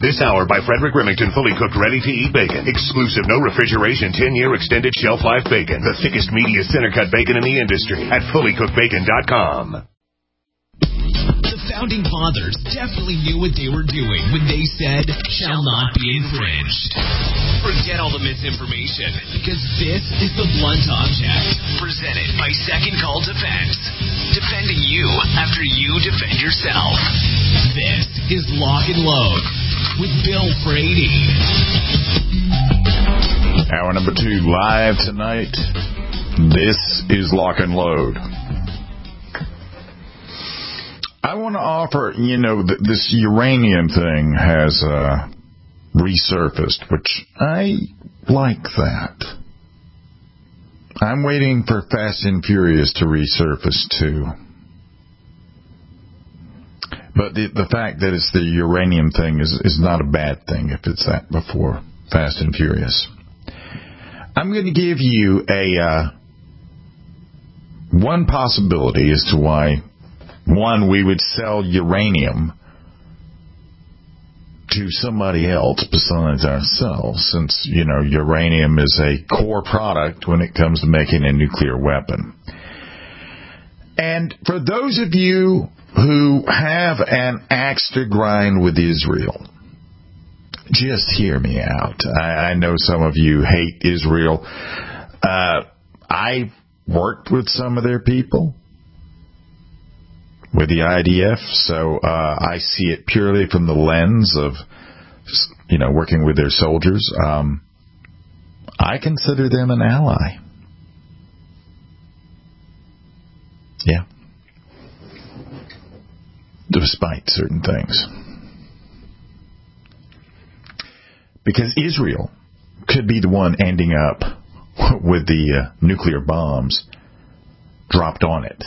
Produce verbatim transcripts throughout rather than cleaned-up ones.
This hour by Frederick Remington, fully cooked, ready-to-eat bacon. Exclusive, no refrigeration, ten-year extended shelf life bacon. The thickest, meatiest, center-cut bacon in the industry at fully cooked bacon dot com. The Founding Fathers definitely knew what they were doing when they said, shall not be infringed. Forget all the misinformation, because this is The Blunt Object, presented by Second Call Defense. Defending you after you defend yourself. This is Lock and Load with Bill Frady. Hour number two live tonight. This is Lock and Load. I want to offer, you know, th- this uranium thing has uh, resurfaced, which I like that. I'm waiting for Fast and Furious to resurface, too. But the, the fact that it's the uranium thing is, is not a bad thing if it's that before Fast and Furious. I'm going to give you a uh, one possibility as to why, one, we would sell uranium to somebody else besides ourselves, since, you know, uranium is a core product when it comes to making a nuclear weapon. And for those of you who have an axe to grind with Israel, just hear me out. I, I know some of you hate Israel. Uh, I worked with some of their people, with the I D F, so uh, I see it purely from the lens of, you know, working with their soldiers. Um, I consider them an ally. Yeah. Despite certain things. Because Israel could be the one ending up with the uh, nuclear bombs dropped on it.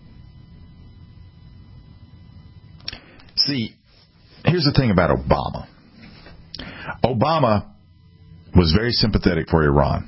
See, here's the thing about Obama. Obama was very sympathetic for Iran.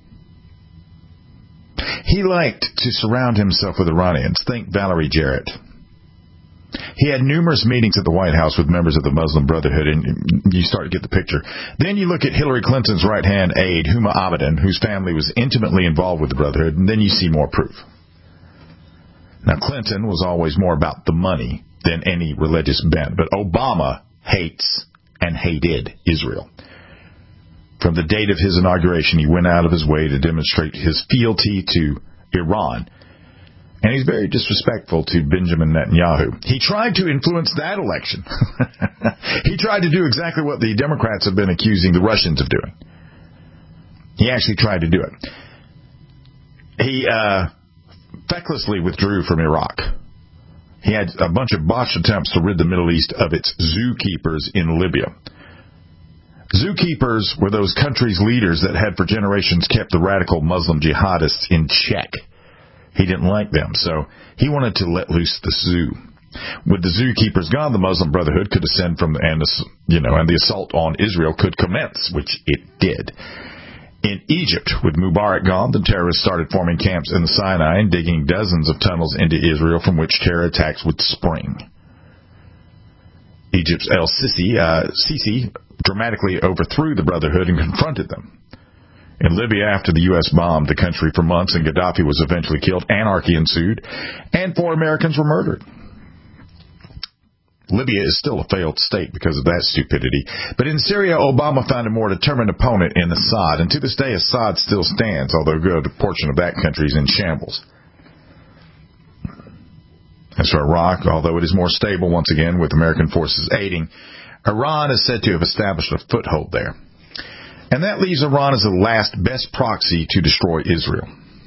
He liked to surround himself with Iranians. Think Valerie Jarrett. He had numerous meetings at the White House with members of the Muslim Brotherhood, and you start to get the picture. Then you look at Hillary Clinton's right-hand aide, Huma Abedin, whose family was intimately involved with the Brotherhood, and then you see more proof. Now, Clinton was always more about the money than any religious bent, but Obama hates and hated Israel. From the date of his inauguration, he went out of his way to demonstrate his fealty to Iran. And he's very disrespectful to Benjamin Netanyahu. He tried to influence that election. He tried to do exactly what the Democrats have been accusing the Russians of doing. He actually tried to do it. He uh, fecklessly withdrew from Iraq. He had a bunch of botched attempts to rid the Middle East of its zookeepers in Libya. Zookeepers were those countries' leaders that had for generations kept the radical Muslim jihadists in check. He didn't like them, so he wanted to let loose the zoo. With the zookeepers gone, the Muslim Brotherhood could ascend from, and you know, and the assault on Israel could commence, which it did. In Egypt, with Mubarak gone, the terrorists started forming camps in the Sinai and digging dozens of tunnels into Israel from which terror attacks would spring. Egypt's El Sisi, uh, Sisi dramatically overthrew the Brotherhood and confronted them. In Libya, after the U S bombed the country for months and Gaddafi was eventually killed, anarchy ensued, and four Americans were murdered. Libya is still a failed state because of that stupidity. But in Syria, Obama found a more determined opponent in Assad, and to this day, Assad still stands, although a good portion of that country is in shambles. As for Iraq, although it is more stable once again with American forces aiding, Iran is said to have established a foothold there. And that leaves Iran as the last best proxy to destroy Israel.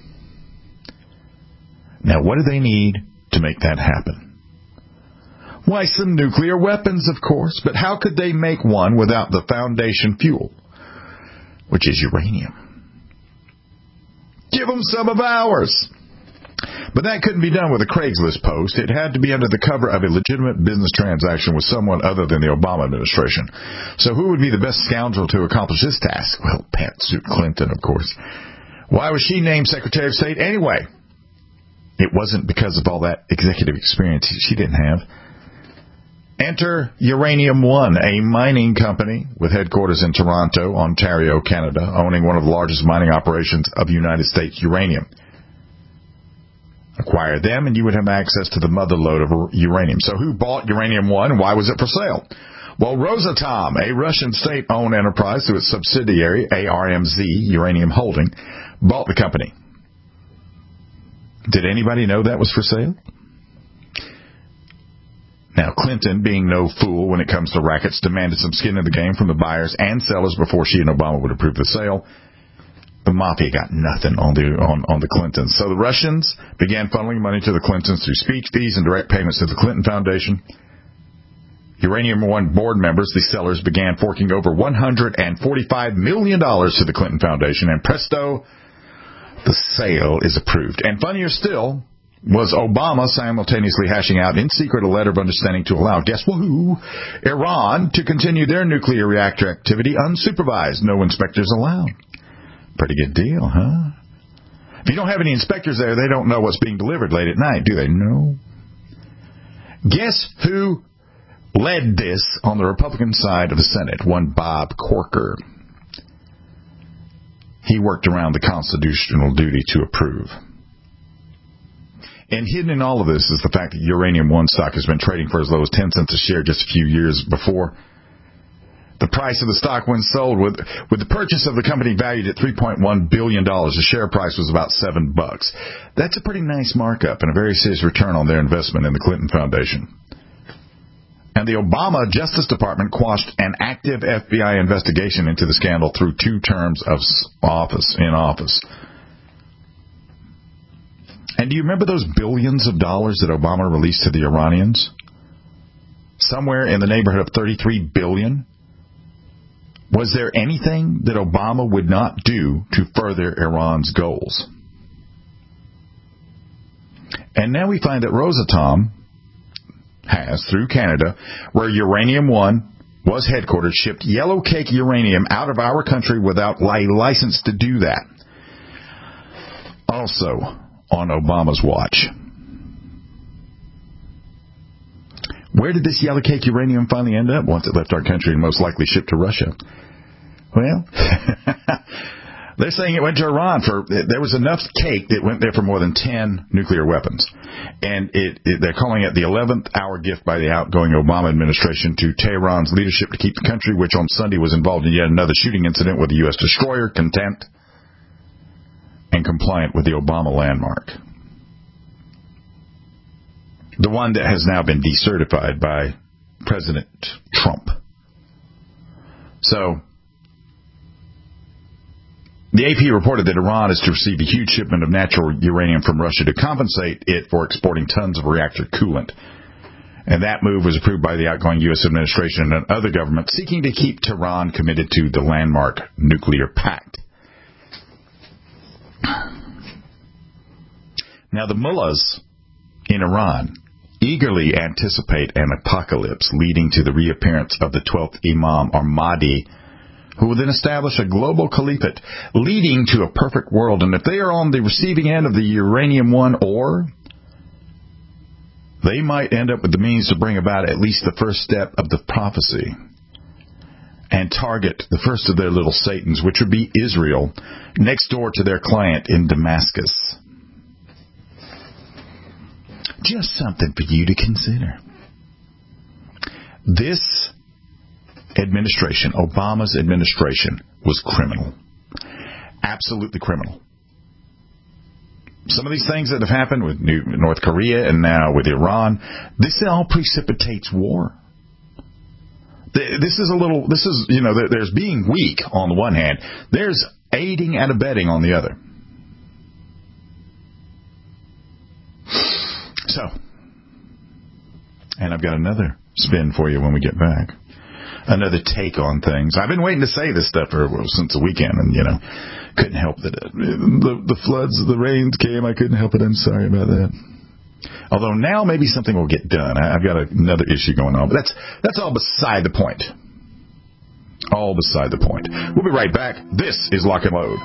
Now, what do they need to make that happen? Why, some nuclear weapons, of course. But how could they make one without the foundation fuel, which is uranium? Give them some of ours. But that couldn't be done with a Craigslist post. It had to be under the cover of a legitimate business transaction with someone other than the Obama administration. So who would be the best scoundrel to accomplish this task? Well, Pantsuit Clinton, of course. Why was she named Secretary of State anyway? It wasn't because of all that executive experience she didn't have. Enter Uranium One, a mining company with headquarters in Toronto, Ontario, Canada, owning one of the largest mining operations of United States uranium. Acquire them, and you would have access to the mother lode of uranium. So who bought Uranium One, and why was it for sale? Well, Rosatom, a Russian state-owned enterprise through its subsidiary, A R M Z Uranium Holding, bought the company. Did anybody know that was for sale? Now, Clinton, being no fool when it comes to rackets, demanded some skin in the game from the buyers and sellers before she and Obama would approve the sale. The mafia got nothing on the on, on the Clintons. So the Russians began funneling money to the Clintons through speech fees and direct payments to the Clinton Foundation. Uranium One board members, the sellers, began forking over one hundred forty-five million dollars to the Clinton Foundation, and presto, the sale is approved. And funnier still was Obama simultaneously hashing out in secret a letter of understanding to allow, guess who, Iran to continue their nuclear reactor activity unsupervised, no inspectors allowed. Pretty good deal, huh? If you don't have any inspectors there, they don't know what's being delivered late at night, do they? No. Guess who led this on the Republican side of the Senate? One Bob Corker. He worked around the constitutional duty to approve. And hidden in all of this is the fact that Uranium One stock has been trading for as low as ten cents a share just a few years before. The price of the stock when sold, with with the purchase of the company valued at three point one billion dollars, the share price was about seven bucks. That's a pretty nice markup and a very serious return on their investment in the Clinton Foundation. And the Obama Justice Department quashed an active F B I investigation into the scandal through two terms of office in office. And do you remember those billions of dollars that Obama released to the Iranians? Somewhere in the neighborhood of thirty-three billion dollars. Was there anything that Obama would not do to further Iran's goals? And now we find that Rosatom has, through Canada, where Uranium One was headquartered, shipped yellow cake uranium out of our country without a license to do that. Also, on Obama's watch. Where did this yellow cake uranium finally end up once it left our country and most likely shipped to Russia? Well, they're saying it went to Iran. For there was enough cake that went there for more than ten nuclear weapons. And it, it, they're calling it the eleventh hour gift by the outgoing Obama administration to Tehran's leadership to keep the country, which on Sunday was involved in yet another shooting incident with a U S destroyer, content and compliant with the Obama landmark. The one that has now been decertified by President Trump. So, the A P reported that Iran is to receive a huge shipment of natural uranium from Russia to compensate it for exporting tons of reactor coolant. And that move was approved by the outgoing U S administration and other governments seeking to keep Tehran committed to the landmark nuclear pact. Now, the mullahs in Iran eagerly anticipate an apocalypse leading to the reappearance of the twelfth Imam, or Mahdi, who will then establish a global caliphate leading to a perfect world. And if they are on the receiving end of the Uranium One ore, they might end up with the means to bring about at least the first step of the prophecy and target the first of their little Satans, which would be Israel, next door to their client in Damascus. Just something for you to consider. This administration, Obama's administration, was criminal. Absolutely criminal. Some of these things that have happened with North Korea and now with Iran, this all precipitates war. This is a little, this is, you know, there's being weak on the one hand. There's aiding and abetting on the other. So, and I've got another spin for you when we get back. Another take on things. I've been waiting to say this stuff for well, since the weekend, and, you know, couldn't help it. The, the floods, the rains came. I couldn't help it. I'm sorry about that. Although now maybe something will get done. I've got another issue going on. But that's, that's all beside the point. All beside the point. We'll be right back. This is Lock and Load.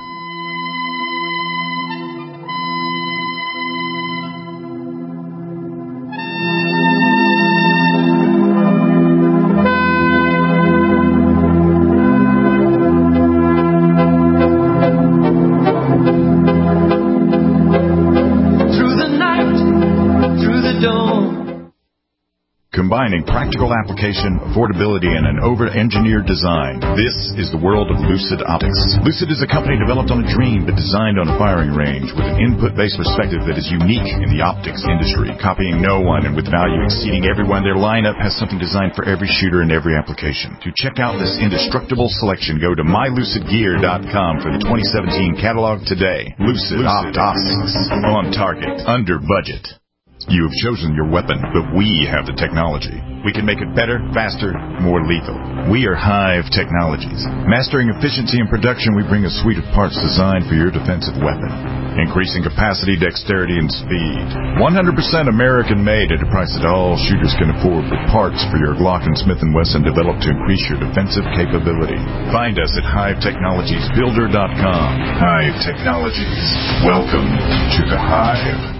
combining practical application, affordability, and an over-engineered design. This is the world of Lucid Optics. Lucid is a company developed on a dream but designed on a firing range with an input-based perspective that is unique in the optics industry, copying no one and with value exceeding everyone. Their lineup has something designed for every shooter and every application. To check out this indestructible selection, go to my lucid gear dot com for the twenty seventeen catalog today. Lucid, Lucid Optics. On target, under budget. You have chosen your weapon, but we have the technology. We can make it better, faster, more lethal. We are Hive Technologies. Mastering efficiency and production, we bring a suite of parts designed for your defensive weapon. Increasing capacity, dexterity, and speed. one hundred percent American-made at a price that all shooters can afford, with parts for your Glock and Smith and Wesson developed to increase your defensive capability. Find us at hive technologies builder dot com. Hive Technologies. Welcome to the Hive.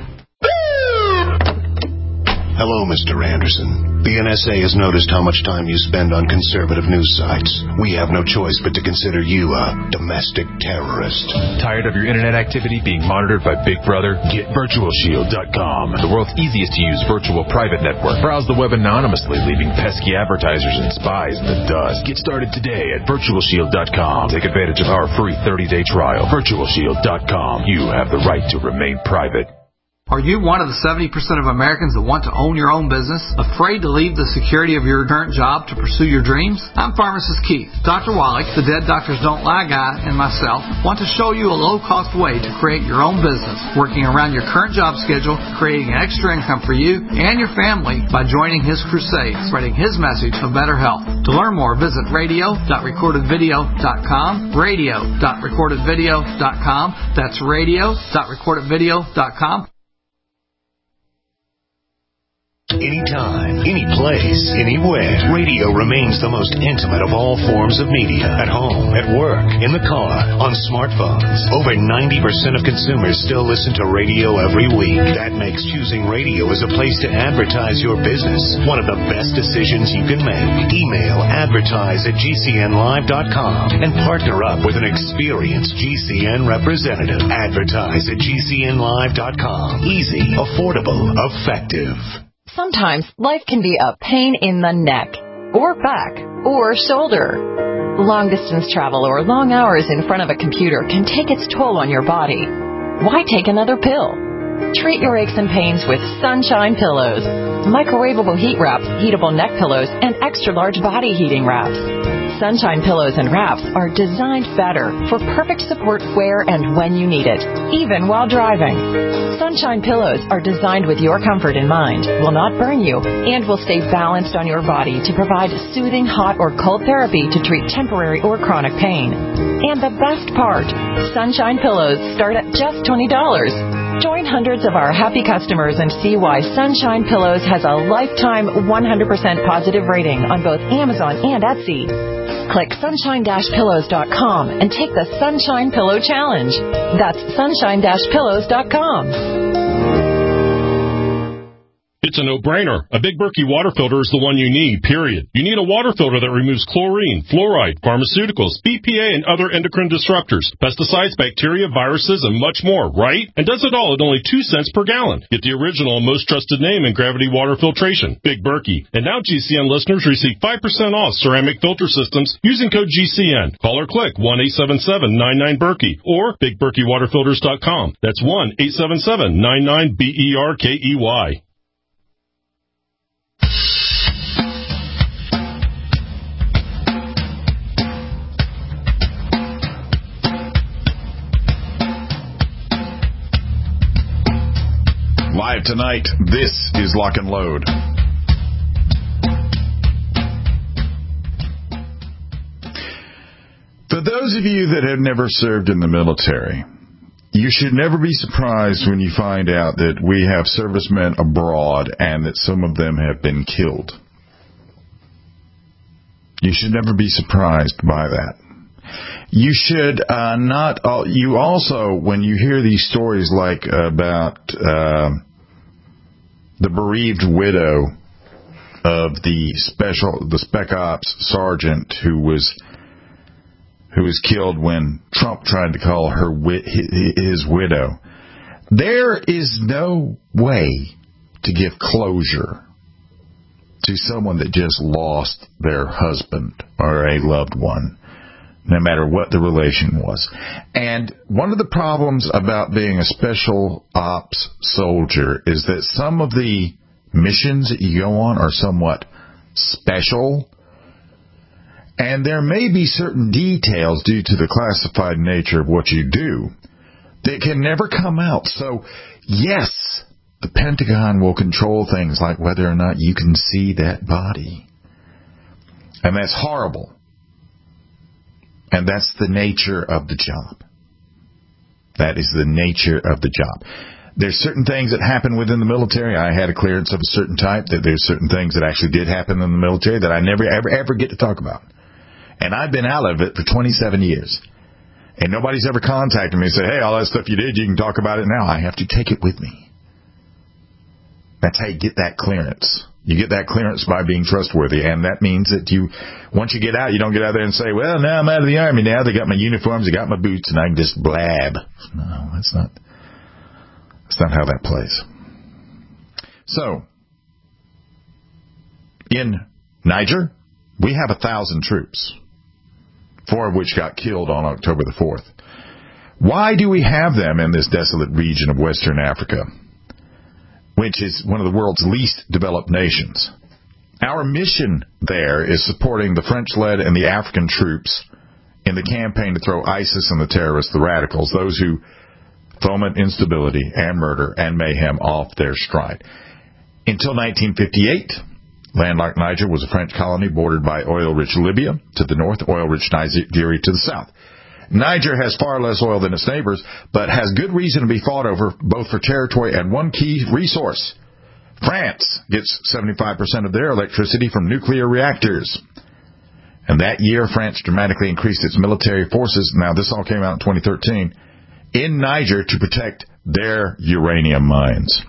Hello, Mister Anderson. The N S A has noticed how much time you spend on conservative news sites. We have no choice but to consider you a domestic terrorist. Tired of your internet activity being monitored by Big Brother? Get virtual shield dot com, the world's easiest to use virtual private network. Browse the web anonymously, leaving pesky advertisers and spies in the dust. Get started today at virtual shield dot com. Take advantage of our free thirty-day trial. virtual shield dot com. You have the right to remain private. Are you one of the seventy percent of Americans that want to own your own business, afraid to leave the security of your current job to pursue your dreams? I'm Pharmacist Keith. Doctor Wallach, the Dead Doctors Don't Lie guy, and myself want to show you a low-cost way to create your own business, working around your current job schedule, creating an extra income for you and your family by joining his crusade, spreading his message of better health. To learn more, visit radio dot recorded video dot com, radio dot recorded video dot com. That's radio dot recorded video dot com. Anytime, any place, anywhere, radio remains the most intimate of all forms of media. At home, at work, in the car, on smartphones. Over ninety percent of consumers still listen to radio every week. That makes choosing radio as a place to advertise your business one of the best decisions you can make. Email advertise at G C N live dot com and partner up with an experienced G C N representative. Advertise at G C N live dot com. Easy, affordable, effective. Sometimes life can be a pain in the neck, or back, or shoulder. Long-distance travel or long hours in front of a computer can take its toll on your body. Why take another pill? Treat your aches and pains with Sunshine Pillows. Microwavable heat wraps, heatable neck pillows, and extra-large body heating wraps. Sunshine Pillows and Wraps are designed better for perfect support where and when you need it, even while driving. Sunshine Pillows are designed with your comfort in mind, will not burn you, and will stay balanced on your body to provide soothing hot or cold therapy to treat temporary or chronic pain. And the best part, Sunshine Pillows start at just twenty dollars. Join hundreds of our happy customers and see why Sunshine Pillows has a lifetime one hundred percent positive rating on both Amazon and Etsy. Click sunshine dash pillows dot com and take the Sunshine Pillow Challenge. That's sunshine dash pillows dot com. It's a no-brainer. A Big Berkey water filter is the one you need, period. You need a water filter that removes chlorine, fluoride, pharmaceuticals, B P A, and other endocrine disruptors, pesticides, bacteria, viruses, and much more, right? And does it all at only two cents per gallon. Get the original and most trusted name in gravity water filtration, Big Berkey. And now G C N listeners receive five percent off ceramic filter systems using code G C N. Call or click one eight seven seven nine nine Berkey or big berkey water filters dot com. That's one eight seven seven nine nine B E R K E Y. Live tonight, this is Lock and Load. For those of you that have never served in the military, you should never be surprised when you find out that we have servicemen abroad and that some of them have been killed. You should never be surprised by that. You should uh, not. Uh, you also, when you hear these stories like about uh, the bereaved widow of the special, the Spec Ops sergeant who was who was killed when Trump tried to call her wi- his widow, there is no way to give closure to someone that just lost their husband or a loved one, no matter what the relation was. And one of the problems about being a special ops soldier is that some of the missions that you go on are somewhat special, and there may be certain details due to the classified nature of what you do that can never come out. So, yes, the Pentagon will control things like whether or not you can see that body. And that's horrible. And that's the nature of the job. That is the nature of the job. There's certain things that happen within the military. I had a clearance of a certain type. That there's certain things that actually did happen in the military that I never, ever, ever get to talk about. And I've been out of it for twenty-seven years. And nobody's ever contacted me and said, hey, all that stuff you did, you can talk about it now. I have to take it with me. That's how you get that clearance. You get that clearance by being trustworthy, and that means that you, once you get out, you don't get out there and say, well, now I'm out of the Army now. They got my uniforms, they got my boots, and I can just blab. No, that's not, that's not how that plays. So, in Niger, we have a thousand troops, four of which got killed on October the fourth. Why do we have them in this desolate region of Western Africa, which is one of the world's least developed nations? Our mission there is supporting the French-led and the African troops in the campaign to throw ISIS and the terrorists, the radicals, those who foment instability and murder and mayhem off their stride. Until nineteen fifty-eight, landlocked Niger was a French colony bordered by oil-rich Libya to the north, oil-rich Nigeria to the south. Niger has far less oil than its neighbors, but has good reason to be fought over, both for territory and one key resource. France gets seventy-five percent of their electricity from nuclear reactors. And that year, France dramatically increased its military forces, now this all came out in twenty thirteen, in Niger to protect their uranium mines.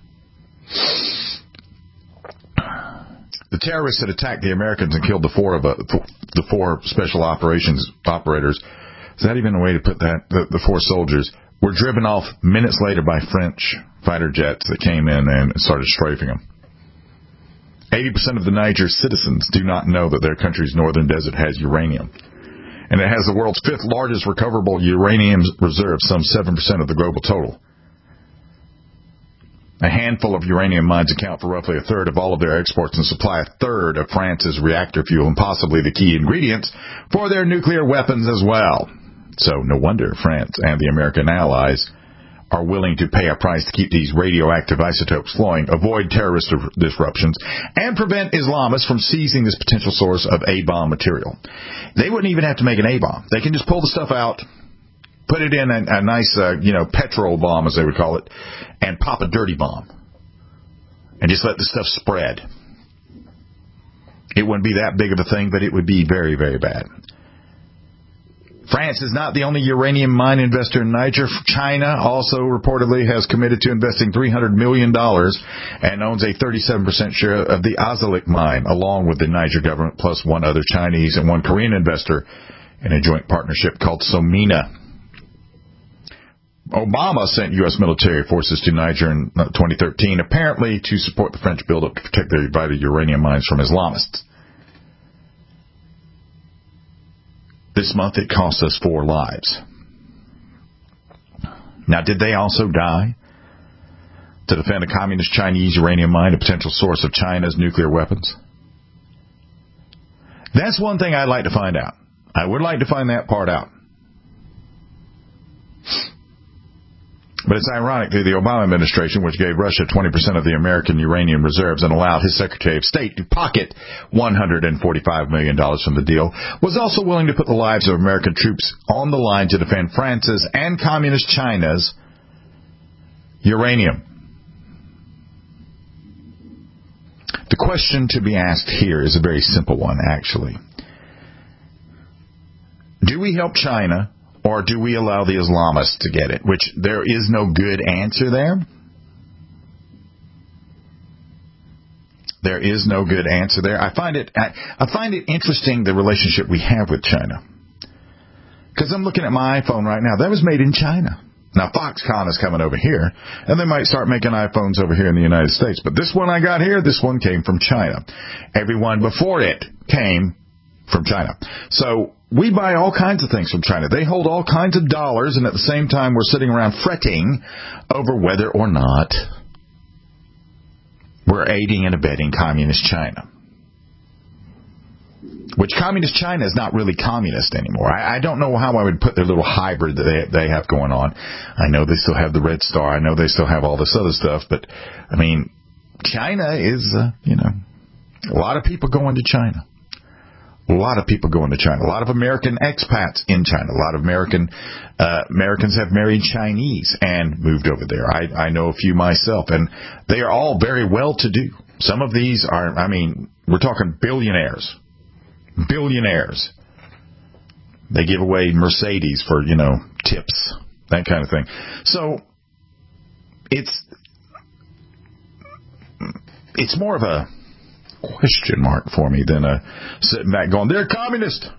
The terrorists that attacked the Americans and killed the four of uh, the four special operations operators, is that even a way to put that? The, the four soldiers were driven off minutes later by French fighter jets that came in and started strafing them. eighty percent of the Niger citizens do not know that their country's northern desert has uranium. And it has the world's fifth largest recoverable uranium reserve, some seven percent of the global total. A handful of uranium mines account for roughly a third of all of their exports and supply a third of France's reactor fuel and possibly the key ingredients for their nuclear weapons as well. So no wonder France and the American allies are willing to pay a price to keep these radioactive isotopes flowing, avoid terrorist disruptions, and prevent Islamists from seizing this potential source of A-bomb material. They wouldn't even have to make an A-bomb. They can just pull the stuff out, put it in a, a nice, uh, you know, petrol bomb, as they would call it, and pop a dirty bomb. And just let the stuff spread. It wouldn't be that big of a thing, but it would be very, very bad. France is not the only uranium mine investor in Niger. China also reportedly has committed to investing three hundred million dollars and owns a thirty-seven percent share of the Azalik mine, along with the Niger government, plus one other Chinese and one Korean investor in a joint partnership called Somina. Obama sent U S military forces to Niger in twenty thirteen, apparently to support the French buildup to protect their vital uranium mines from Islamists. This month it cost us four lives. Now, did they also die to defend a communist Chinese uranium mine, a potential source of China's nuclear weapons? That's one thing I'd like to find out. I would like to find that part out. But it's ironic that the Obama administration, which gave Russia twenty percent of the American uranium reserves and allowed his Secretary of State to pocket one hundred forty-five million dollars from the deal, was also willing to put the lives of American troops on the line to defend France's and Communist China's uranium. The question to be asked here is a very simple one, actually. Do we help China, or do we allow the Islamists to get it? Which there is no good answer there. There is no good answer there. I find it I, I find it interesting, the relationship we have with China. Because I'm looking at my iPhone right now. That was made in China. Now, Foxconn is coming over here, and they might start making iPhones over here in the United States. But this one I got here, this one came from China. Everyone before it came from China. So we buy all kinds of things from China. They hold all kinds of dollars, and at the same time we're sitting around fretting over whether or not we're aiding and abetting communist China. Which communist China is not really communist anymore. I, I don't know how I would put their little hybrid that they, they have going on. I know they still have the Red Star. I know they still have all this other stuff. But, I mean, China is, uh, you know, a lot of people going to China. A lot of people going to China. A lot of American expats in China. A lot of American uh, Americans have married Chinese and moved over there. I, I know a few myself, and they are all very well-to-do. Some of these are, I mean, we're talking billionaires. Billionaires. They give away Mercedes for, you know, tips, that kind of thing. So it's it's more of a question mark for me than a sitting back going, they're communist.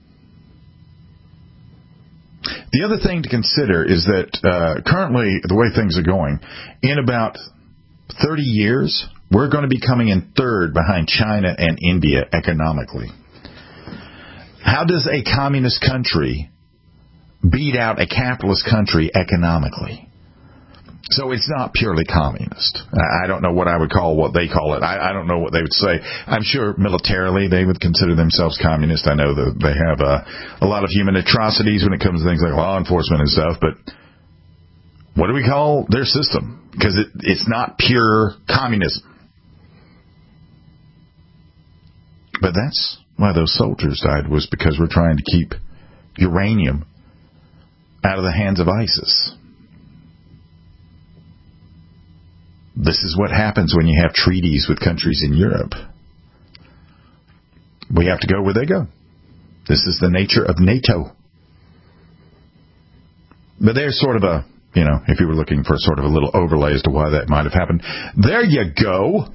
The other thing to consider is that uh, currently, the way things are going, in about thirty years, we're going to be coming in third behind China and India economically. How does a communist country beat out a capitalist country economically? So it's not purely communist. I don't know what I would call what they call it. I, I don't know what they would say. I'm sure militarily they would consider themselves communist. I know that they have a, a lot of human atrocities when it comes to things like law enforcement and stuff, but what do we call their system? Because it, it's not pure communism. But that's why those soldiers died, was because we're trying to keep uranium out of the hands of ISIS. This is what happens when you have treaties with countries in Europe. We have to go where they go. This is the nature of NATO. But there's sort of a, you know, if you were looking for sort of a little overlay as to why that might have happened, there you go.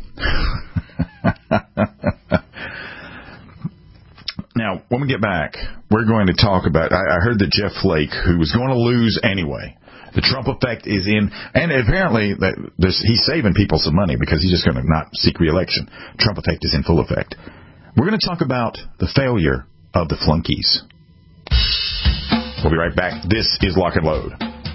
Now, when we get back, we're going to talk about, I, I heard that Jeff Flake, who was going to lose anyway, the Trump effect is in, and apparently that there's, he's saving people some money because he's just going to not seek re-election. Trump effect is in full effect. We're going to talk about the failure of the flunkies. We'll be right back. This is Lock and Load.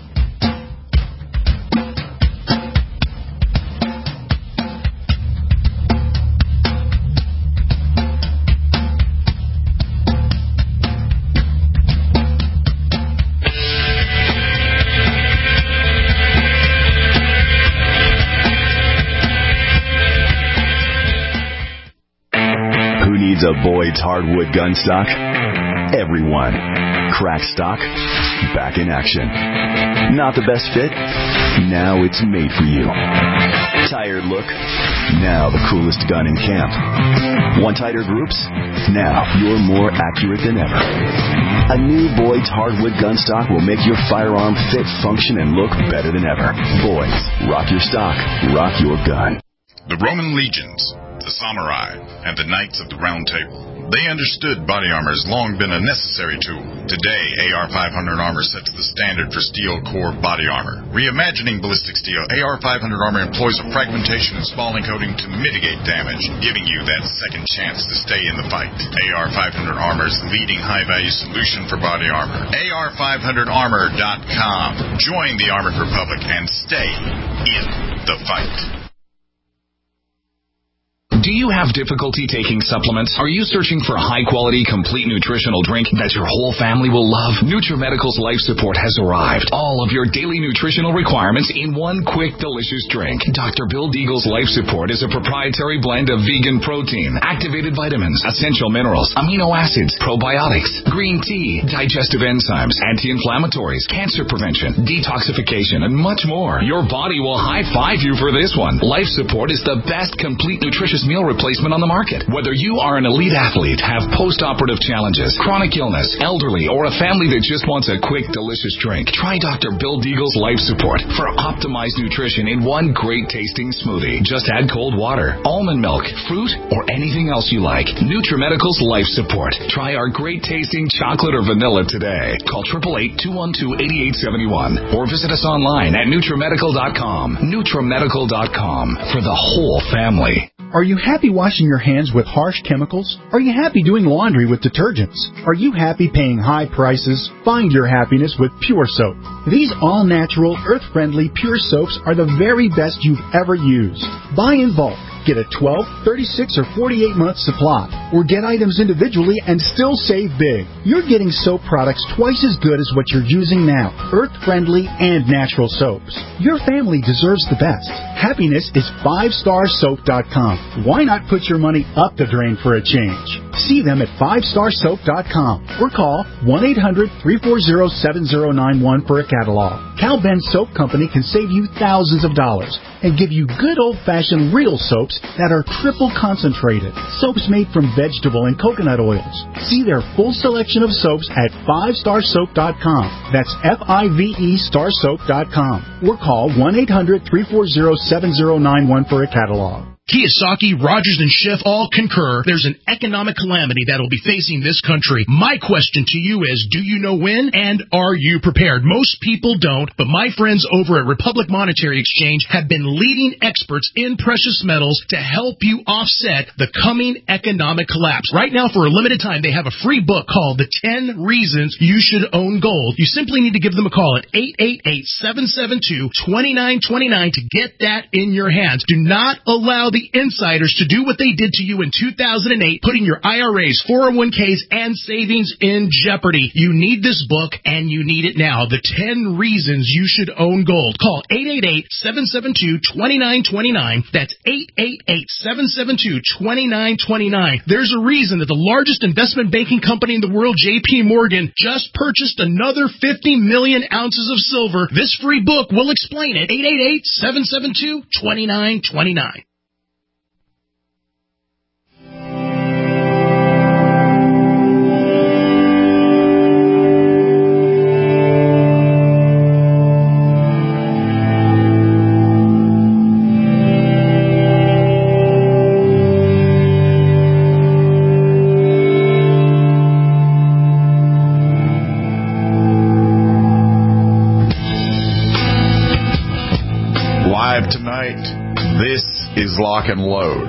A Boyd's hardwood gun stock? Everyone. Crack stock? Back in action. Not the best fit? Now it's made for you. Tired look? Now the coolest gun in camp. Want tighter groups? Now you're more accurate than ever. A new Boyd's hardwood gun stock will make your firearm fit, function, and look better than ever. Boyd's. Rock your stock. Rock your gun. The Roman legions, the samurai, and the knights of the Round Table. They understood body armor has long been a necessary tool. Today, A R five hundred armor sets the standard for steel core body armor. Reimagining ballistic steel, A R five hundred armor employs a fragmentation and spalling coating to mitigate damage, giving you that second chance to stay in the fight. A R five hundred armor is the leading high-value solution for body armor. A R five hundred armor dot com. Join the Armored Republic and stay in the fight. Do you have difficulty taking supplements? Are you searching for a high-quality, complete nutritional drink that your whole family will love? NutriMedical's Life Support has arrived. All of your daily nutritional requirements in one quick, delicious drink. Doctor Bill Deagle's Life Support is a proprietary blend of vegan protein, activated vitamins, essential minerals, amino acids, probiotics, green tea, digestive enzymes, anti-inflammatories, cancer prevention, detoxification, and much more. Your body will high-five you for this one. Life Support is the best complete nutritious meal meal replacement on the market. Whether you are an elite athlete, have post-operative challenges, chronic illness, elderly, or a family that just wants a quick, delicious drink, try Doctor Bill Deagle's Life Support for optimized nutrition in one great tasting smoothie. Just add cold water, almond milk, fruit, or anything else you like. NutriMedical's Life Support. Try our great tasting chocolate or vanilla today. Call eight eight eight, two one two, eight eight seven one or visit us online at NutriMedical dot com. NutriMedical dot com for the whole family. Are you happy washing your hands with harsh chemicals? Are you happy doing laundry with detergents? Are you happy paying high prices? Find your happiness with Pure Soap. These all-natural, earth-friendly Pure Soaps are the very best you've ever used. Buy in bulk. Get a twelve, thirty-six, or forty-eight month supply, or get items individually and still save big. You're getting soap products twice as good as what you're using now, earth-friendly and natural soaps. Your family deserves the best. Happiness is five star soap dot com. Why not put your money up the drain for a change? See them at five star soap dot com or call one eight hundred, three four zero, seven zero nine one for a catalog. Cal Ben Soap Company can save you thousands of dollars and give you good old-fashioned real soaps that are triple concentrated. Soaps made from vegetable and coconut oils. See their full selection of soaps at five star soap dot com. That's F I V E star soap dot com. Or call one eight hundred, three four zero, seven zero nine one for a catalog. Kiyosaki, Rogers, and Schiff all concur there's an economic calamity that will be facing this country. My question to you is, do you know when, and are you prepared? Most people don't, but my friends over at Republic Monetary Exchange have been leading experts in precious metals to help you offset the coming economic collapse. Right now, for a limited time, they have a free book called The ten Reasons You Should Own Gold. You simply need to give them a call at eight eight eight, seven seven two, two nine two nine to get that in your hands. Do not allow the insiders to do what they did to you in two thousand eight, putting your I R As, four oh one k's, and savings in jeopardy. You need this book, and you need it now. The ten Reasons You Should Own Gold. Call eight eight eight, seven seven two, two nine two nine. That's eight eight eight, seven seven two, two nine two nine. There's a reason that the largest investment banking company in the world, J P Morgan, just purchased another fifty million ounces of silver. This free book will explain it. eight eight eight, seven seven two, two nine two nine. Is Lock and Load.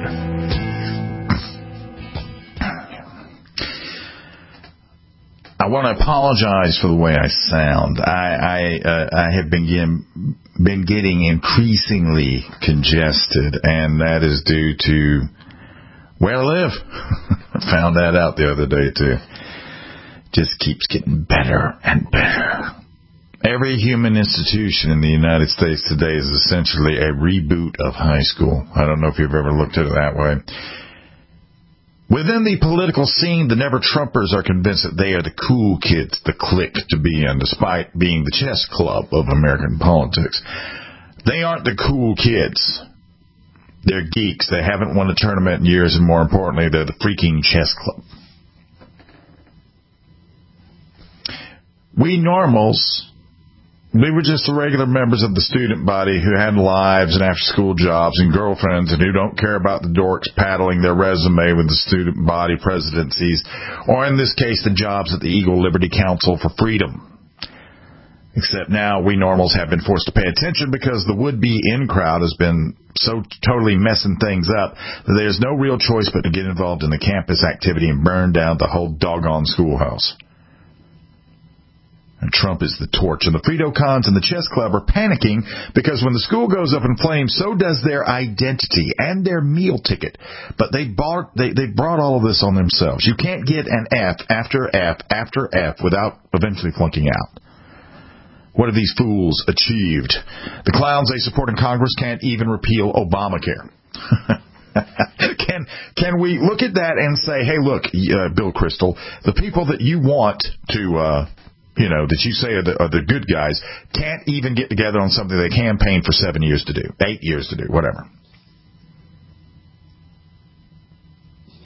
I want to apologize for the way I sound. I I, uh, I have been getting, been getting increasingly congested, and that is due to where I live. I found that out the other day, too. Just keeps getting better and better. Every human institution in the United States today is essentially a reboot of high school. I don't know if you've ever looked at it that way. Within the political scene, the never-Trumpers are convinced that they are the cool kids, the clique to be in, despite being the chess club of American politics. They aren't the cool kids. They're geeks. They haven't won a tournament in years, and more importantly, they're the freaking chess club. We normals... We were just the regular members of the student body who had lives and after-school jobs and girlfriends and who don't care about the dorks paddling their resume with the student body presidencies, or in this case, the jobs at the Eagle Liberty Council for Freedom. Except now we normals have been forced to pay attention because the would-be in crowd has been so totally messing things up that there's no real choice but to get involved in the campus activity and burn down the whole doggone schoolhouse. And Trump is the torch, and the Frito-Cons and the chess club are panicking because when the school goes up in flames, so does their identity and their meal ticket. But they bought, they, they brought all of this on themselves. You can't get an F after F after F without eventually flunking out. What have these fools achieved? The clowns they support in Congress can't even repeal Obamacare. Can can we look at that and say, hey, look, uh, Bill Kristol, the people that you want to... Uh, you know, that you say are the, are the good guys, can't even get together on something they campaigned for seven years to do, eight years to do, whatever.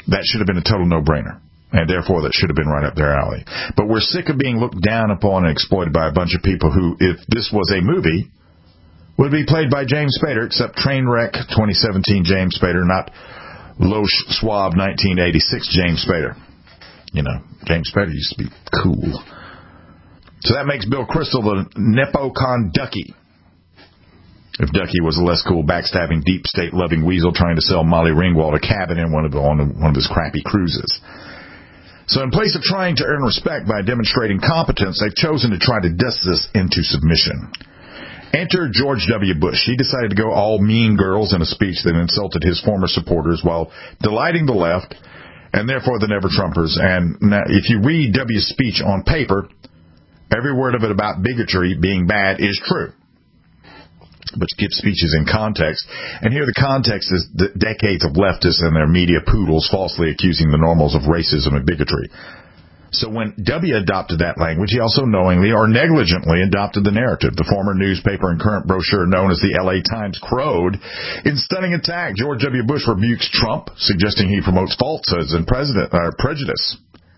That should have been a total no-brainer. And therefore, that should have been right up their alley. But we're sick of being looked down upon and exploited by a bunch of people who, if this was a movie, would be played by James Spader, except Trainwreck twenty seventeen James Spader, not Loesch Schwab nineteen eighty-six James Spader. You know, James Spader used to be cool. So that makes Bill Kristol the Nepocon Ducky. If Ducky was a less cool, backstabbing, deep state-loving weasel trying to sell Molly Ringwald a cabin in one of, on one of his crappy cruises. So in place of trying to earn respect by demonstrating competence, they've chosen to try to dust this into submission. Enter George W. Bush. He decided to go all mean girls in a speech that insulted his former supporters while delighting the left and therefore the never-Trumpers. And now, if you read W's speech on paper, every word of it about bigotry being bad is true. But give speeches in context. And here the context is the decades of leftists and their media poodles falsely accusing the normals of racism and bigotry. So when W adopted that language, he also knowingly or negligently adopted the narrative. The former newspaper and current brochure known as the L A Times crowed. In stunning attack, George W. Bush rebukes Trump, suggesting he promotes falsehoods and president, uh, prejudice.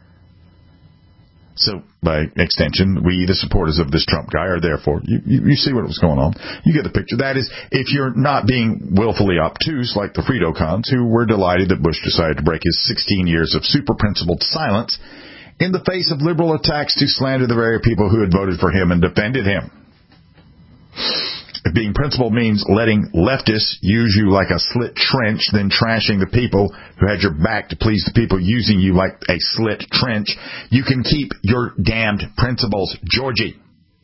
So, by extension, we, the supporters of this Trump guy, are therefore, you, you, you see what was going on. You get the picture. That is, if you're not being willfully obtuse like the Fridocons, who were delighted that Bush decided to break his sixteen years of super-principled silence in the face of liberal attacks to slander the very people who had voted for him and defended him. If being principled means letting leftists use you like a slit trench, then trashing the people who had your back to please the people using you like a slit trench, you can keep your damned principles, Georgie.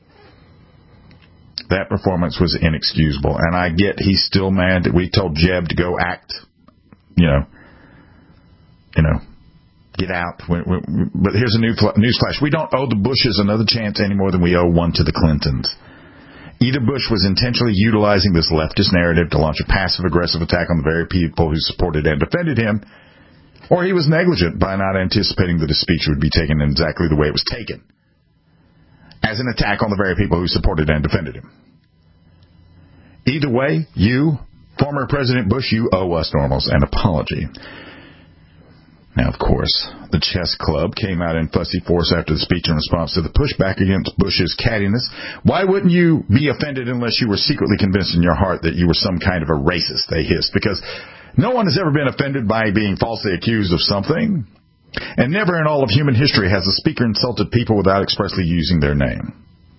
That performance was inexcusable, and I get he's still mad that we told Jeb to go act, you know, you know, get out. But here's a new news flash. We don't owe the Bushes another chance any more than we owe one to the Clintons. Either Bush was intentionally utilizing this leftist narrative to launch a passive-aggressive attack on the very people who supported and defended him, or he was negligent by not anticipating that his speech would be taken in exactly the way it was taken, as an attack on the very people who supported and defended him. Either way, you, former President Bush, you owe us normals an apology. Now, of course, the chess club came out in fussy force after the speech in response to the pushback against Bush's cattiness. Why wouldn't you be offended unless you were secretly convinced in your heart that you were some kind of a racist, they hissed, because no one has ever been offended by being falsely accused of something. And never in all of human history has a speaker insulted people without expressly using their name.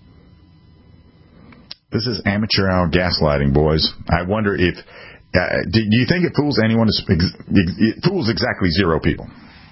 This is amateur hour gaslighting, boys. I wonder if... Uh, do you think it fools anyone? It fools exactly zero people.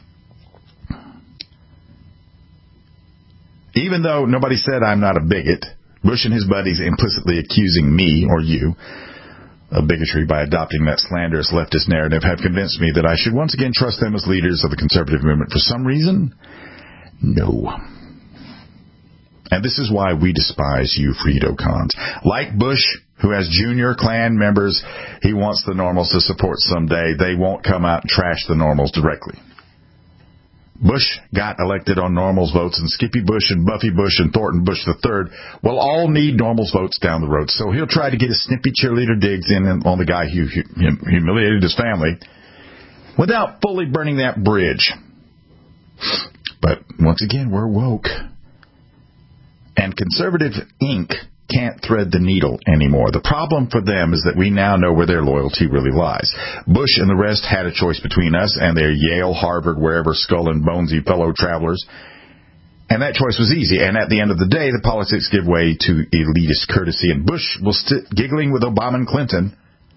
Even though nobody said I'm not a bigot, Bush and his buddies implicitly accusing me, or you, of bigotry by adopting that slanderous leftist narrative have convinced me that I should once again trust them as leaders of the conservative movement. For some reason, no. And this is why we despise you Fridocons. Like Bush, who has junior Klan members he wants the normals to support someday, they won't come out and trash the normals directly. Bush got elected on normals votes, and Skippy Bush and Buffy Bush and Thornton Bush the third will all need normals votes down the road. So he'll try to get his snippy cheerleader digs in on the guy who humiliated his family without fully burning that bridge. But once again, we're woke. And Conservative Incorporated can't thread the needle anymore. The problem for them is that we now know where their loyalty really lies. Bush and the rest had a choice between us and their Yale, Harvard, wherever skull and bonesy fellow travelers. And that choice was easy. And at the end of the day, the politics give way to elitist courtesy. And Bush will sit giggling with Obama and Clinton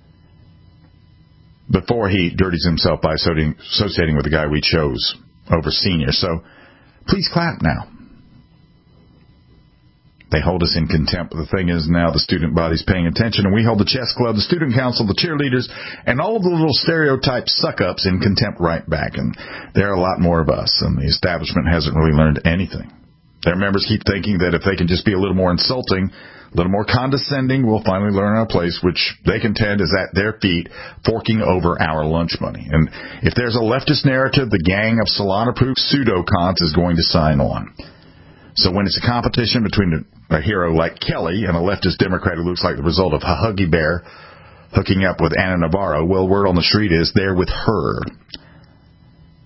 before he dirties himself by associating with the guy we chose over senior. So please clap now. They hold us in contempt. The thing is, now the student body's paying attention, and we hold the chess club, the student council, the cheerleaders, and all of the little stereotype suck-ups in contempt right back. And there are a lot more of us, and the establishment hasn't really learned anything. Their members keep thinking that if they can just be a little more insulting, a little more condescending, we'll finally learn our place, which they contend is at their feet, forking over our lunch money. And if there's a leftist narrative, the gang of Solana-proof pseudocons is going to sign on. So when it's a competition between a hero like Kelly and a leftist Democrat who looks like the result of Huggy Bear hooking up with Anna Navarro, well, word on the street is they're with her.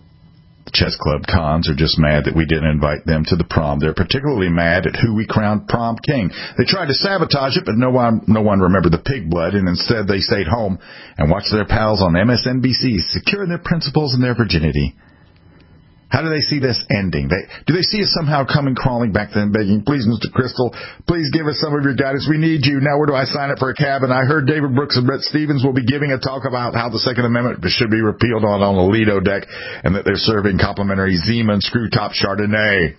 Chess Club cons are just mad that we didn't invite them to the prom. They're particularly mad at who we crowned prom king. They tried to sabotage it, but no one no one remembered the pig blood, and instead they stayed home and watched their pals on M S N B C securing their principles and their virginity. How do they see this ending? They, do they see us somehow coming crawling back then begging, please, Mister Crystal, please give us some of your guidance. We need you. Now where do I sign up for a cab? And I heard David Brooks and Brett Stevens will be giving a talk about how the Second Amendment should be repealed on, on the Lido deck and that they're serving complimentary Zeman Screw Top Chardonnay.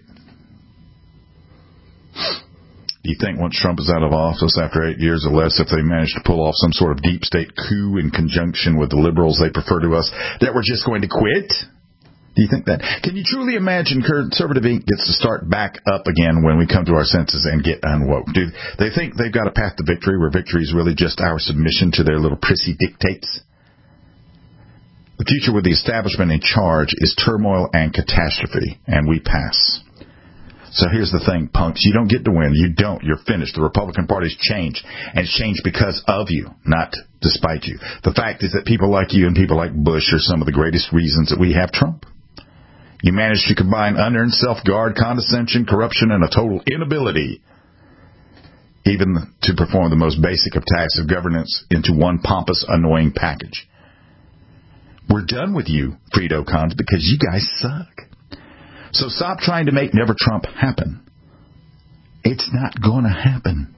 Do you think once Trump is out of office after eight years or less, if they manage to pull off some sort of deep state coup in conjunction with the liberals they prefer to us, that we're just going to quit? Do you think that? Can you truly imagine Conservative Incorporated gets to start back up again when we come to our senses and get unwoke? Do they think they've got a path to victory where victory is really just our submission to their little prissy dictates? The future with the establishment in charge is turmoil and catastrophe, and we pass. So here's the thing, punks. You don't get to win. You don't. You're finished. The Republican Party's changed, and it's changed because of you, not despite you. The fact is that people like you and people like Bush are some of the greatest reasons that we have Trump. You managed to combine unearned self-guard, condescension, corruption, and a total inability even to perform the most basic of tasks of governance into one pompous, annoying package. We're done with you, Frito cons, because you guys suck. So stop trying to make Never Trump happen. It's not going to happen.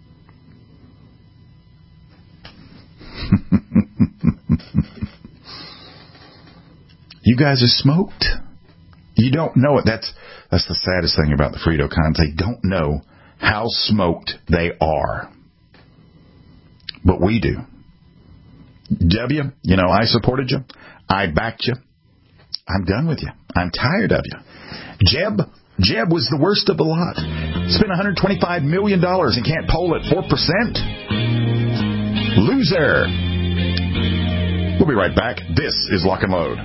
You guys are smoked. You don't know it. That's that's the saddest thing about the Frito cons. They don't know how smoked they are. But we do. W, you know, I supported you. I backed you. I'm done with you. I'm tired of you. Jeb, Jeb was the worst of the lot. Spent one hundred twenty-five million dollars and can't poll at four percent. Loser. We'll be right back. This is Lock and Load.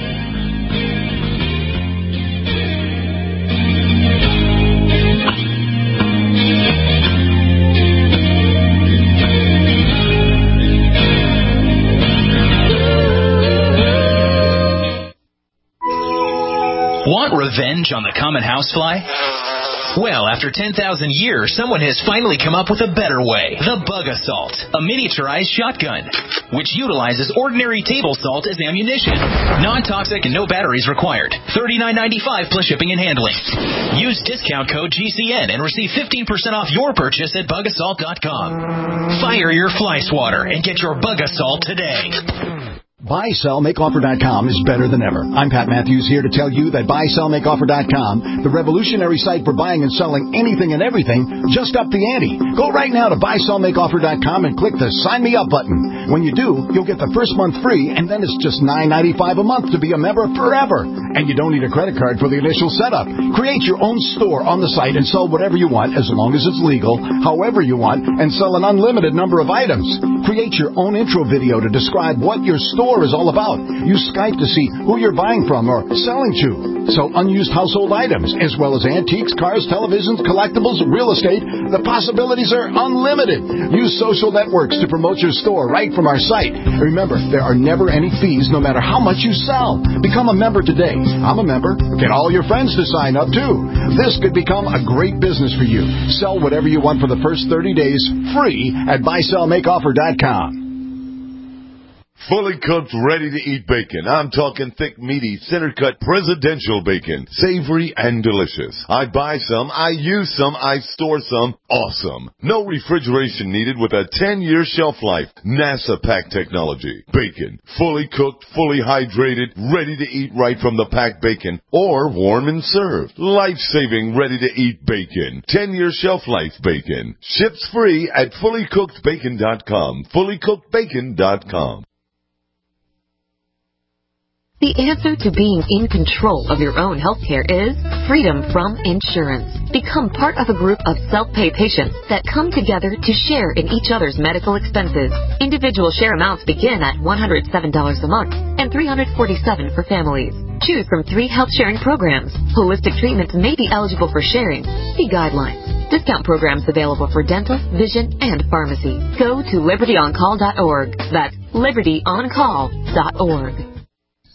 Want revenge on the common housefly? Well, after ten thousand years, someone has finally come up with a better way. The Bug Assault, a miniaturized shotgun, which utilizes ordinary table salt as ammunition. Non-toxic and no batteries required. thirty-nine ninety-five plus shipping and handling. Use discount code G C N and receive fifteen percent off your purchase at bug assault dot com. Fire your fly swatter and get your Bug Assault today. buy sell make offer dot com is better than ever. I'm Pat Matthews here to tell you that buy sell make offer dot com, the revolutionary site for buying and selling anything and everything, just upped the ante. Go right now to buy sell make offer dot com and click the Sign Me Up button. When you do, you'll get the first month free, and then it's just nine ninety-five a month to be a member forever. And you don't need a credit card for the initial setup. Create your own store on the site and sell whatever you want, as long as it's legal, however you want, and sell an unlimited number of items. Create your own intro video to describe what your store is all about. Use Skype to see who you're buying from or selling to. Sell unused household items, as well as antiques, cars, televisions, collectibles, real estate. The possibilities are unlimited. Use social networks to promote your store right from our site. Remember, there are never any fees no matter how much you sell. Become a member today. I'm a member. Get all your friends to sign up too. This could become a great business for you. Sell whatever you want for the first thirty days free at buy sell make offer dot com. Fully cooked, ready-to-eat bacon. I'm talking thick, meaty, center-cut presidential bacon. Savory and delicious. I buy some, I use some, I store some. Awesome. No refrigeration needed with a ten-year shelf life. NASA pack technology. Bacon. Fully cooked, fully hydrated, ready to eat right from the packed bacon. Or warm and served. Life-saving, ready-to-eat bacon. ten-year shelf life bacon. Ships free at fully cooked bacon dot com. fully cooked bacon dot com. The answer to being in control of your own healthcare is freedom from insurance. Become part of a group of self-pay patients that come together to share in each other's medical expenses. Individual share amounts begin at one hundred seven dollars a month and three hundred forty-seven dollars for families. Choose from three health sharing programs. Holistic treatments may be eligible for sharing. See guidelines. Discount programs available for dental, vision, and pharmacy. Go to liberty on call dot org. That's liberty on call dot org.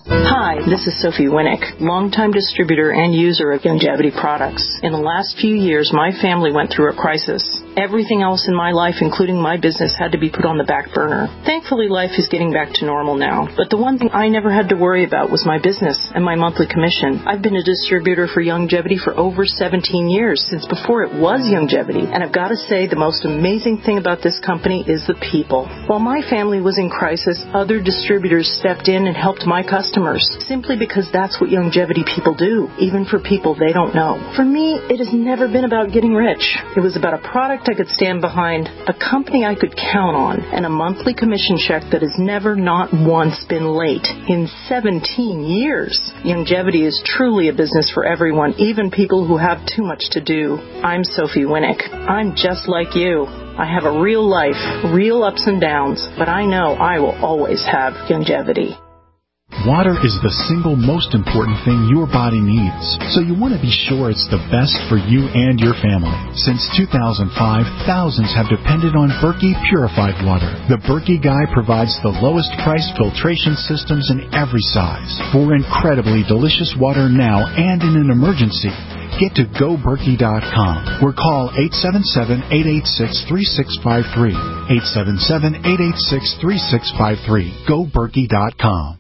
Hi, this is Sophie Winnick, longtime distributor and user of Youngevity products. In the last few years, my family went through a crisis. Everything else in my life, including my business, had to be put on the back burner. Thankfully, life is getting back to normal now. But the one thing I never had to worry about was my business and my monthly commission. I've been a distributor for Youngevity for over seventeen years, since before it was Youngevity. And I've got to say, the most amazing thing about this company is the people. While my family was in crisis, other distributors stepped in and helped my customers, simply because that's what Youngevity people do, even for people they don't know. For me, it has never been about getting rich. It was about a product I could stand behind, a company I could count on, and a monthly commission check that has never not once been late in seventeen years. Youngevity is truly a business for everyone, even people who have too much to do. I'm Sophie Winnick. I'm just like you. I have a real life, real ups and downs, but I know I will always have Youngevity. Water is the single most important thing your body needs, so you want to be sure it's the best for you and your family. Since two thousand five, thousands have depended on Berkey purified water. The Berkey Guy provides the lowest price filtration systems in every size for incredibly delicious water now and in an emergency. Get to go berkey dot com or call eight seven seven, eight eight six, three six five three. eight seven seven, eight eight six, three six five three. go berkey dot com.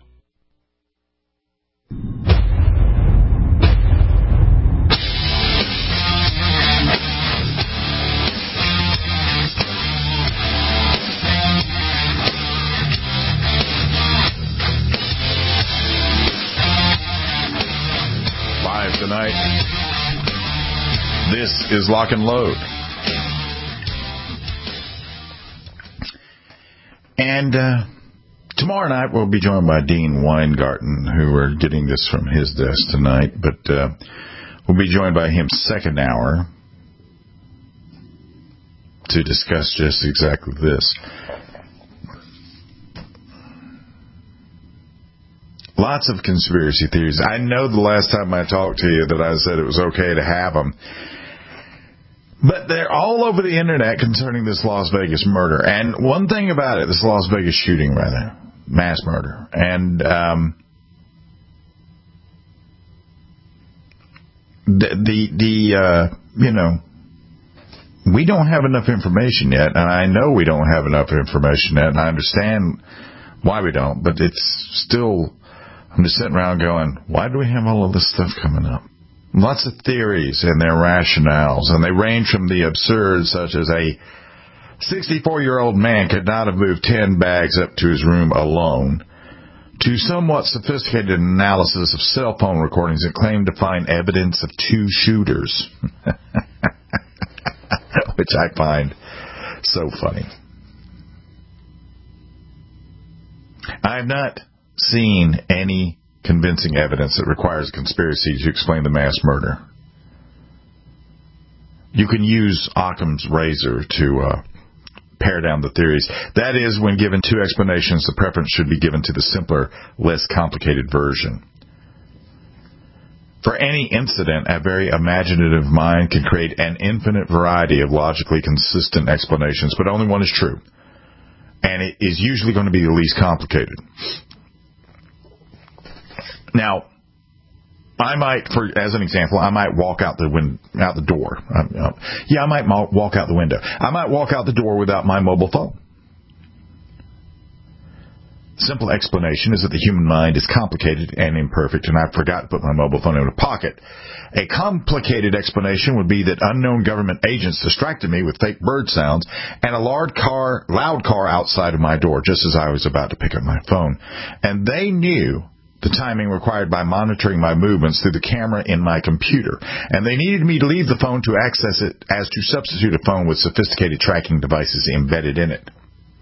Live tonight, this is Lock and Load. And uh, tomorrow night we'll be joined by Dean Weingarten, who are getting this from his desk tonight, but uh, we'll be joined by him second hour to discuss just exactly this. Lots of conspiracy theories. I know the last time I talked to you that I said it was okay to have them. But they're all over the internet concerning this Las Vegas murder. And one thing about it, this Las Vegas shooting, rather, mass murder. And um, the, the, the uh, you know, we don't have enough information yet. And I know we don't have enough information yet. And I understand why we don't. But it's still... I'm just sitting around going, why do we have all of this stuff coming up? Lots of theories and their rationales, and they range from the absurd, such as a sixty-four-year-old man could not have moved ten bags up to his room alone, to somewhat sophisticated analysis of cell phone recordings that claim to find evidence of two shooters, which I find so funny. I have not seen any convincing evidence that requires a conspiracy to explain the mass murder. You can use Occam's razor to uh, pare down the theories. That is, when given two explanations, the preference should be given to the simpler, less complicated version. For any incident, a very imaginative mind can create an infinite variety of logically consistent explanations, but only one is true. And it is usually going to be the least complicated. Now, I might, for as an example, I might walk out the win, out the door. Uh, yeah, I might walk out the window. I might walk out the door without my mobile phone. Simple explanation is that the human mind is complicated and imperfect, and I forgot to put my mobile phone in a pocket. A complicated explanation would be that unknown government agents distracted me with fake bird sounds and a loud car, loud car outside of my door just as I was about to pick up my phone. And they knew the timing required by monitoring my movements through the camera in my computer. And they needed me to leave the phone to access it as to substitute a phone with sophisticated tracking devices embedded in it.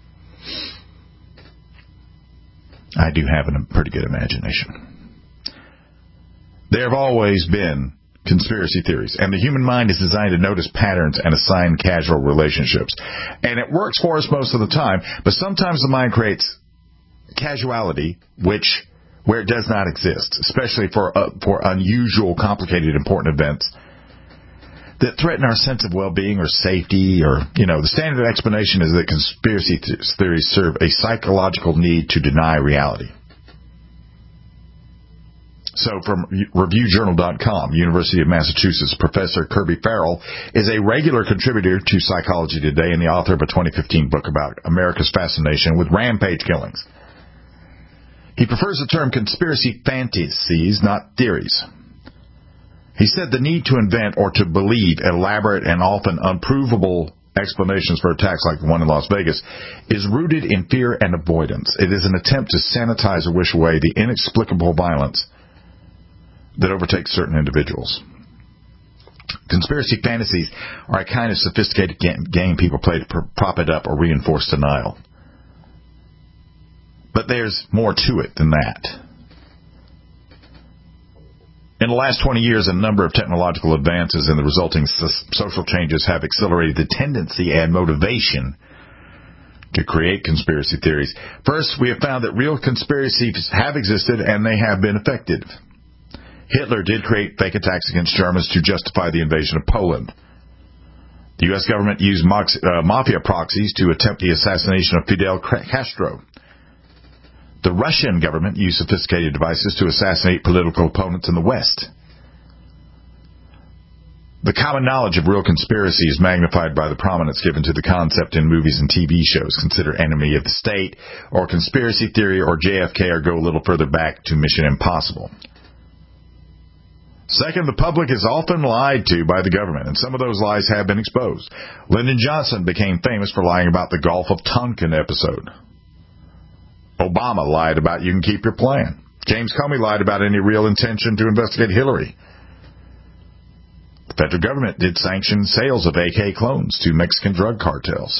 I do have a pretty good imagination. There have always been conspiracy theories, and the human mind is designed to notice patterns and assign causal relationships. And it works for us most of the time, but sometimes the mind creates causality, which where it does not exist, especially for uh, for unusual, complicated, important events that threaten our sense of well-being or safety, or, you know, the standard explanation is that conspiracy th- theories serve a psychological need to deny reality. So from review journal dot com, University of Massachusetts professor Kirby Farrell is a regular contributor to Psychology Today and the author of a twenty fifteen book about America's fascination with rampage killings. He prefers the term conspiracy fantasies, not theories. He said the need to invent or to believe elaborate and often unprovable explanations for attacks like the one in Las Vegas is rooted in fear and avoidance. It is an attempt to sanitize or wish away the inexplicable violence that overtakes certain individuals. Conspiracy fantasies are a kind of sophisticated game people play to prop it up or reinforce denial. But there's more to it than that. In the last twenty years, a number of technological advances and the resulting social changes have accelerated the tendency and motivation to create conspiracy theories. First, we have found that real conspiracies have existed and they have been effective. Hitler did create fake attacks against Germans to justify the invasion of Poland. The U S government used mox, uh, mafia proxies to attempt the assassination of Fidel Castro. The Russian government used sophisticated devices to assassinate political opponents in the West. The common knowledge of real conspiracy is magnified by the prominence given to the concept in movies and T V shows. Consider Enemy of the State, or Conspiracy Theory, or J F K, or go a little further back to Mission Impossible. Second, the public is often lied to by the government, and some of those lies have been exposed. Lyndon Johnson became famous for lying about the Gulf of Tonkin episode. Obama lied about you can keep your plan. James Comey lied about any real intention to investigate Hillary. The federal government did sanction sales of A K clones to Mexican drug cartels.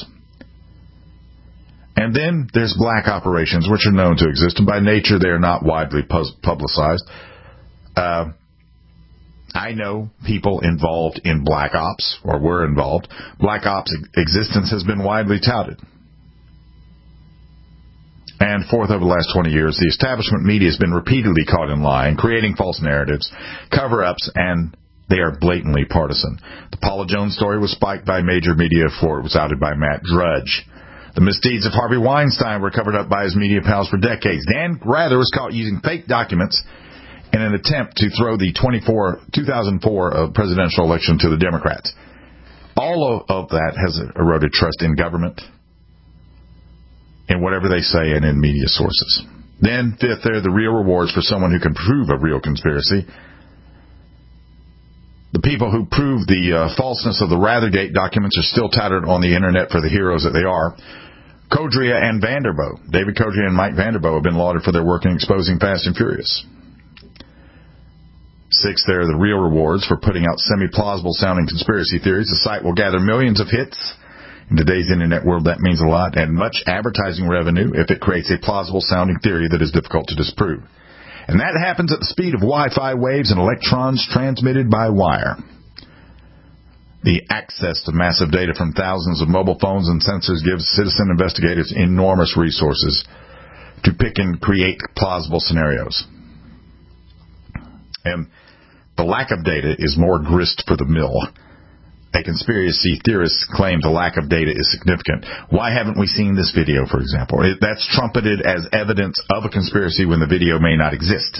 And then there's black operations, which are known to exist, and by nature they are not widely publicized. Uh, I know people involved in black ops, or were involved. Black ops existence has been widely touted. And fourth, over the last twenty years, the establishment media has been repeatedly caught in lying, creating false narratives, cover-ups, and they are blatantly partisan. The Paula Jones story was spiked by major media before it was outed by Matt Drudge. The misdeeds of Harvey Weinstein were covered up by his media pals for decades. Dan Rather was caught using fake documents in an attempt to throw the two thousand four uh, presidential election to the Democrats. All of, of that has eroded trust in government, in whatever they say, and in media sources. Then, fifth, there are the real rewards for someone who can prove a real conspiracy. The people who prove the uh, falseness of the Rathergate documents are still touted on the internet for the heroes that they are. Codria and Vanderboe. David Codria and Mike Vanderboe have been lauded for their work in exposing Fast and Furious. Sixth, there are the real rewards for putting out semi-plausible sounding conspiracy theories. The site will gather millions of hits. In today's internet world, that means a lot, and much advertising revenue if it creates a plausible-sounding theory that is difficult to disprove. And that happens at the speed of Wi-Fi waves and electrons transmitted by wire. The access to massive data from thousands of mobile phones and sensors gives citizen investigators enormous resources to pick and create plausible scenarios. And the lack of data is more grist for the mill. A conspiracy theorist claim the lack of data is significant. Why haven't we seen this video, for example? It, that's trumpeted as evidence of a conspiracy when the video may not exist.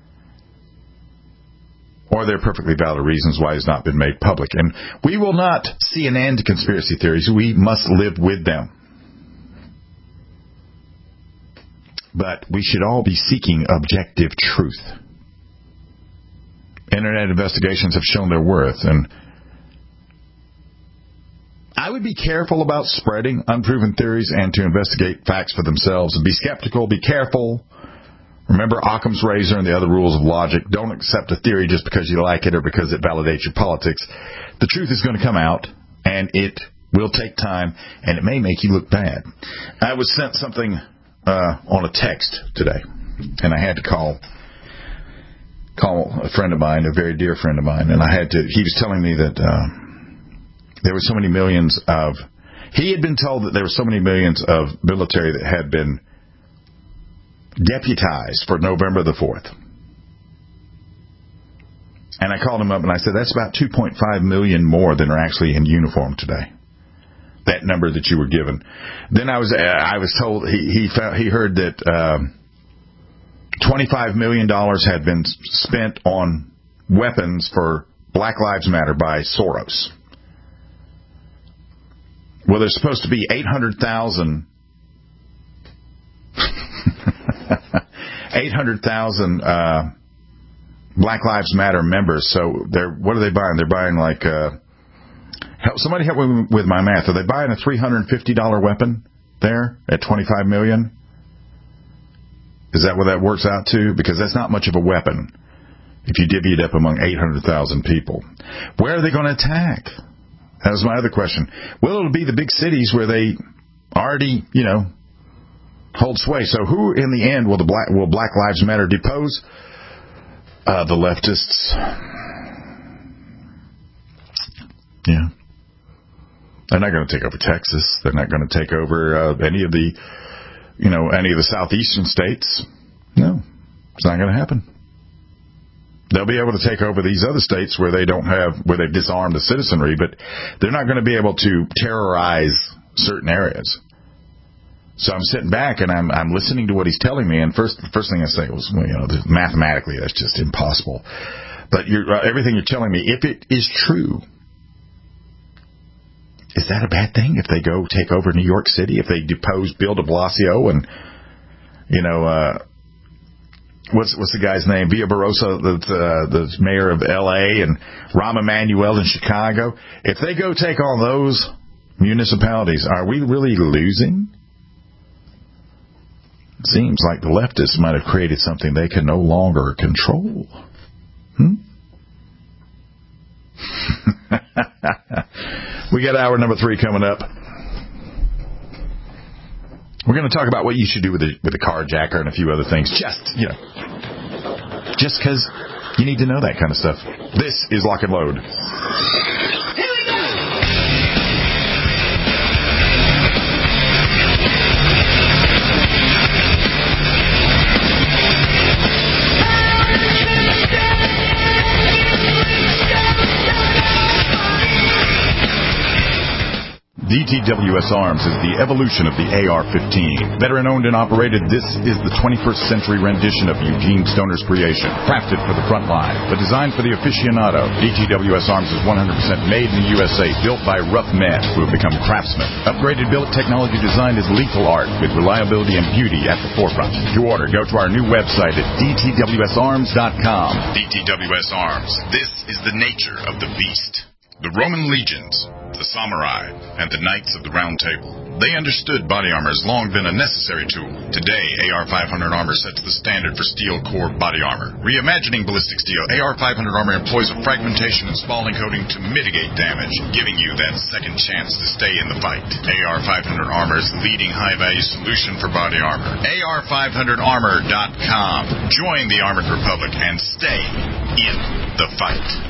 Or there are perfectly valid reasons why it's not been made public. And we will not see an end to conspiracy theories. We must live with them. But we should all be seeking objective truth. Internet investigations have shown their worth, and I would be careful about spreading unproven theories and to investigate facts for themselves. Be skeptical, be careful. Remember Occam's razor and the other rules of logic. Don't accept a theory just because you like it or because it validates your politics. The truth is going to come out, and it will take time, and it may make you look bad. I was sent something uh, on a text today, and I had to call call a friend of mine, a very dear friend of mine, and I had to. He was telling me that uh, there were so many millions of. He had been told that there were so many millions of military that had been deputized for November the fourth. And I called him up and I said, that's about two point five million more than are actually in uniform today. That number that you were given. Then I was I was told he he found, he heard that um, twenty-five million dollars had been spent on weapons for Black Lives Matter by Soros. Well, there's supposed to be eight hundred thousand eight hundred thousand uh, Black Lives Matter members. So they're what are they buying? They're buying like uh, help, somebody help me with my math. Are they buying a three hundred fifty dollars weapon there at twenty-five million dollars? Is that what that works out to? Because that's not much of a weapon if you divvy it up among eight hundred thousand people. Where are they going to attack? That was my other question. Well, it'll be the big cities where they already, you know, hold sway. So who in the end will the Black, will Black Lives Matter depose? Uh, the leftists. Yeah. They're not going to take over Texas. They're not going to take over uh, any of the, you know, any of the southeastern states. No, it's not going to happen. They'll be able to take over these other states where they don't have, where they've disarmed the citizenry, but they're not going to be able to terrorize certain areas. So I'm sitting back and I'm I'm listening to what he's telling me, and first the first thing I say was, well, you know, mathematically that's just impossible. But you're, uh, everything you're telling me, if it is true, is that a bad thing? If they go take over New York City, if they depose Bill de Blasio and, you know, uh, what's what's the guy's name? Villa Barroso, the, uh, the mayor of L A, and Rahm Emanuel in Chicago. If they go take on those municipalities, are we really losing? Seems like the leftists might have created something they can no longer control. Hmm? We got hour number three coming up. We're going to talk about what you should do with a, with a carjacker and a few other things. Just, you know, just because you need to know that kind of stuff. This is Lock and Load. D T W S Arms is the evolution of the A R fifteen. Veteran-owned and operated, this is the twenty-first century rendition of Eugene Stoner's creation. Crafted for the front line, but designed for the aficionado. D T W S Arms is one hundred percent made in the U S A, built by rough men who have become craftsmen. Upgraded billet technology designed as lethal art, with reliability and beauty at the forefront. To order, go to our new website at D T W S arms dot com. D T W S Arms. This is the nature of the beast. The Roman legions, the samurai, and the knights of the Round Table. They understood body armor has long been a necessary tool. Today, A R five hundred armor sets the standard for steel core body armor. Reimagining ballistic steel, A R five hundred armor employs a fragmentation and spalling coating to mitigate damage, giving you that second chance to stay in the fight. A R five hundred armor is the leading high-value solution for body armor. A R five hundred armor dot com. Join the Armored Republic and stay in the fight.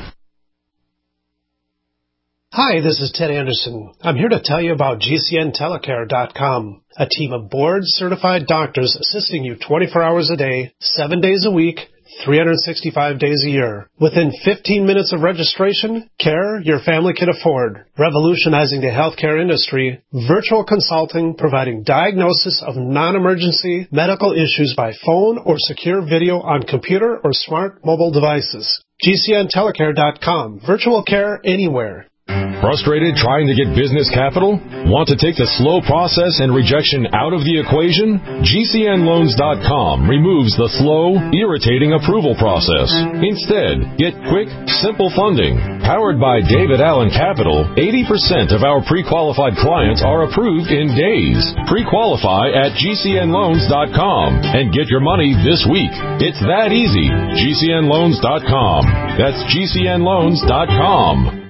Hi, this is Ted Anderson. I'm here to tell you about G C N telecare dot com, a team of board-certified doctors assisting you twenty-four hours a day, seven days a week, three hundred sixty-five days a year. Within fifteen minutes of registration, care your family can afford. Revolutionizing the healthcare industry, virtual consulting providing diagnosis of non-emergency medical issues by phone or secure video on computer or smart mobile devices. G C N telecare dot com. Virtual care anywhere. Frustrated trying to get business capital? Want to take the slow process and rejection out of the equation? G C N loans dot com removes the slow, irritating approval process. Instead, get quick, simple funding. Powered by David Allen Capital, eighty percent of our pre-qualified clients are approved in days. Pre-qualify at G C N loans dot com and get your money this week. It's that easy. G C N loans dot com. That's G C N loans dot com.